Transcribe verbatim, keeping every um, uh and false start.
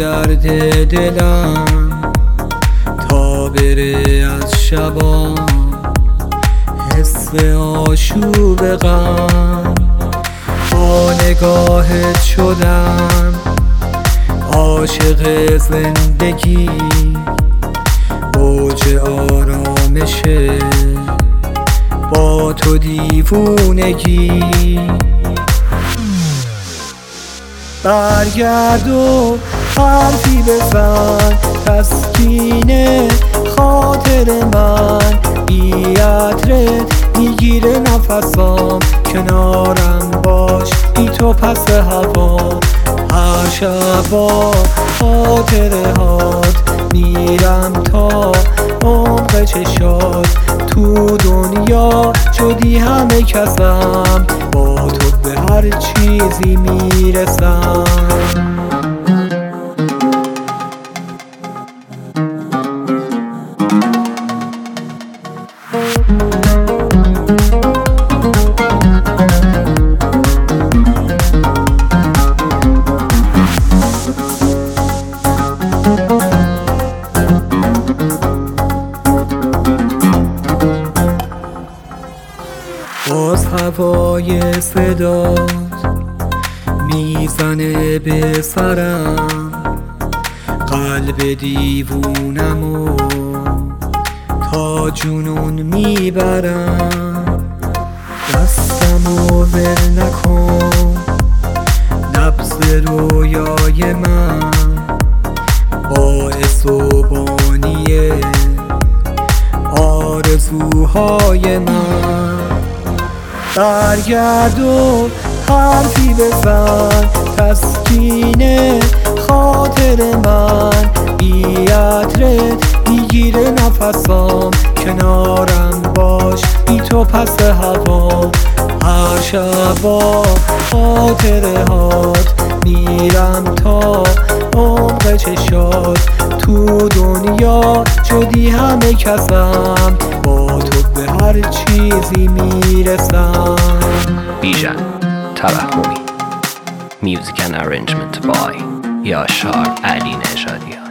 درد دلم تا بره از شبام حس آشوب غم. با نگاهت شدم عاشق زندگی، اوج آرامشه با تو دیوونگی. برگرد و حرفی بزن تسکین خاطر من، بی عطرت میگیره نفسام، کنارم باش بی تو پس هوا. هر شب با خاطره هات میرم تا عمق چشات، تو دنیا شدی همه کسم، با تو به هر چیزی میرسم. باز هوای صدات میزنه به سرم، قلب دیوونمو تا جنون میبرم. دستمو ول نکن، نبض رویای من باعث و بانی آرزوهای من. برگرد و حرفی بزن تسکین خاطر من، بی عطرت میگیره نفسام، کنارم باش بی تو پس هوا. هر شب با خاطره هات میرم تا عمق چشات، تو دنیا شدی همه کسم، با تو به هر چیزی میرسم. بیژن توهمی. Music and arrangement by یاشار علی نژادی.